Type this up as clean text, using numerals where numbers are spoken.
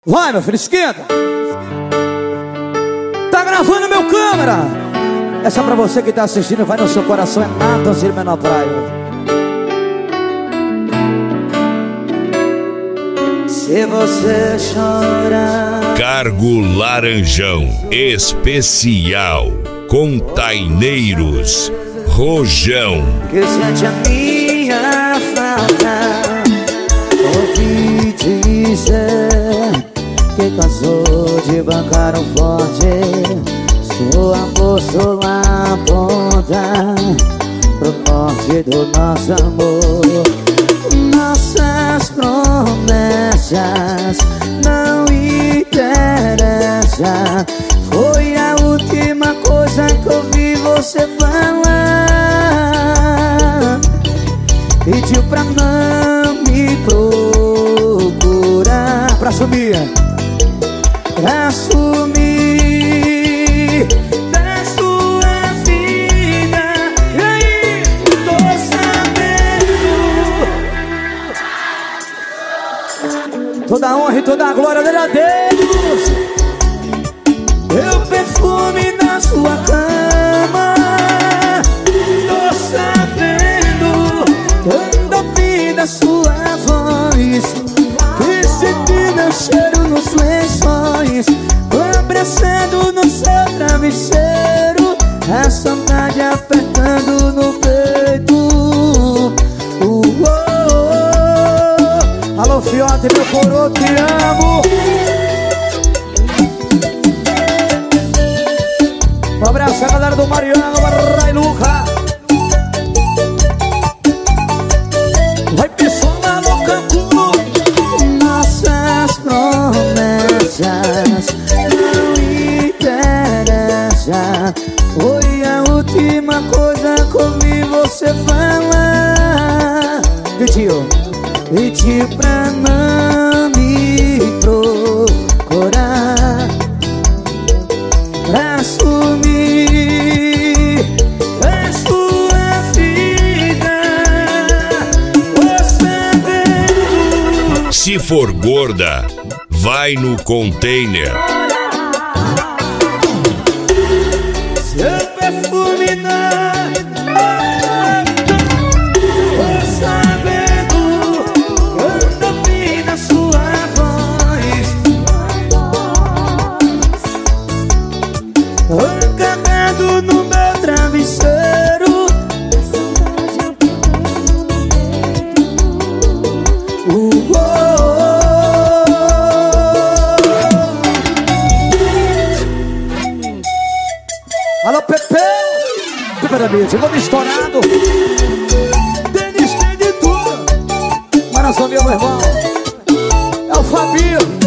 Vai, meu filho, esquenta. Tá gravando, meu câmera. Essa é pra você que tá assistindo. Vai no seu coração, é nada, assim, menor praia. Se você chorar. Cargo Laranjão Especial Containeiros Rojão. Que sente a minha falta. Ouvi dizer que cansou de bancar um forte. Sua bússola aponta pro norte do nosso amor. Nossas promessas não interessam. Foi a última coisa que ouvi você falar. Pediu pra não me procurar. Pra sumir. Pra sumir da sua vida. E aí, tô sabendo. Toda a honra e toda a glória dele a Deus. Eu perfume na sua cama. Tô sabendo. Quando ouvi da sua voz, que senti meu cheiro nos lençóis, abraçando no seu travesseiro, a saudade apertando no peito. Alô, fiote, meu coroa, te amo. Um abraço a galera do Mariano, Barra e Luca. Vai pessoal no campo. Nossas promessas não interessam. Foi a última coisa que ouvi você falar. Pediu pra não me procurar. Pra sumir da sua vida. Você veio. Se for gorda, vai no container. Seu perfume não. Tô sabendo. Quando ouvi na sua voz, agarrado no meu travesseiro. Alô, Pepe! Pepe da mídia, chegou estourado. Denis tem de tudo. Mas não sou meu irmão. É o Fabinho.